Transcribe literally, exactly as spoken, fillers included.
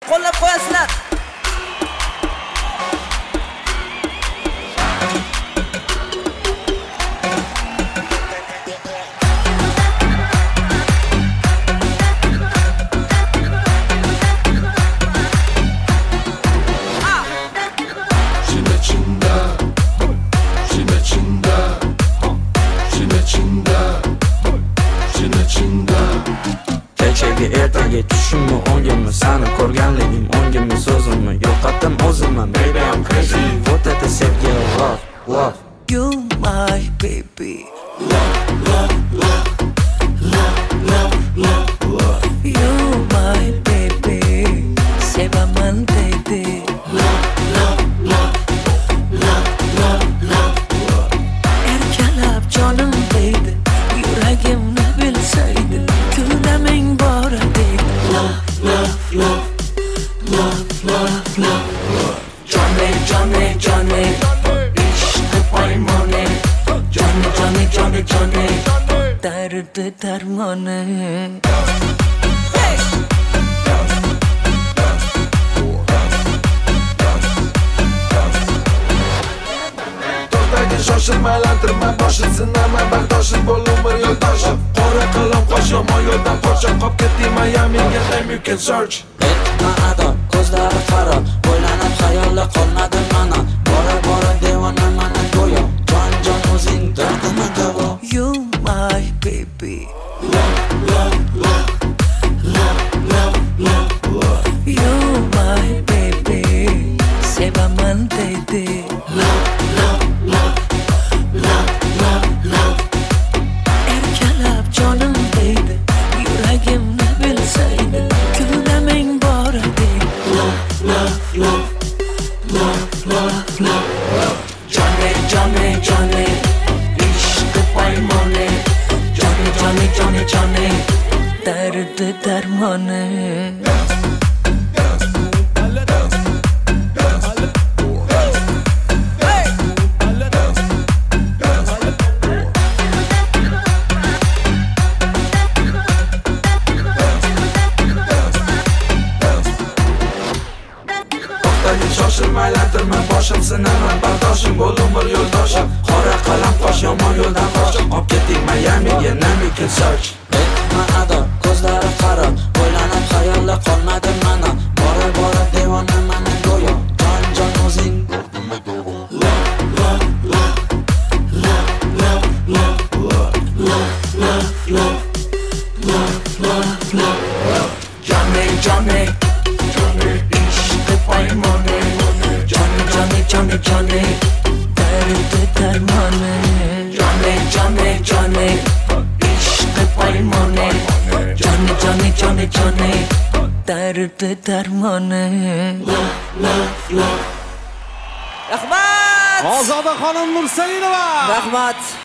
qo'llab qo'yasizlar. Kechagi ertaga tushimmi o'ngimmi sani ko'rganligim o'ngimmi so'zimmi yo'qotdim o'zimni baby I'm crazy вот это sevgi love love you my baby love love love love love love love you my baby sevaman dedi love love love love love love love erkalab jonim dedi yuragimni bilsaydi kulaming bor edi love love love love love love Johnny Johnny Johnny ishqi paymoni Johnny Johnny Johnny Johnny dard darmoni shoshilmaylantirma boshim sinama bag'doshim bo'l umr yo'ldoshim qora qalam qo'sh yomon yo'ldan qochib qolib ketding Miamiga name you can search etma ado ko'zlari qaro o'ylanib xayolda qolmadi mana bora bora devona mana go'yo jon jon o'zing dardima davo you my baby love love love love love love love you my baby sevaman dedi love love love love love love erkalab jonim deydi yuragimni bilsaydi kulaming bor edi love love love love love love Johnny Johnny Johnny ishqi paymoni Johnny Johnny Johnny Johnny dard darmoni shoshilmaylantirma boshim sinaman bag'doshim bo'l umr yo'ldoshim qora qalam qo'sh yomon yo'ldan qochib qolib ketding Miamiga name you can search etma ado ko'zlari qaro o'ylanib xayolda qolmadi mana bora bora devona mana go'yo jon jon o'zing love love love love love love love love love love love love Johnny Johnny Johnny ishqi paymoni Johnny Johnny Johnny Johnny dard darmoni Johnny Johnny Johnny ishqi paymoni Johnny Johnny Johnny Johnny dard darmoni love love love Rahmat! Ozoda xonim Mursalinova. Rahmat!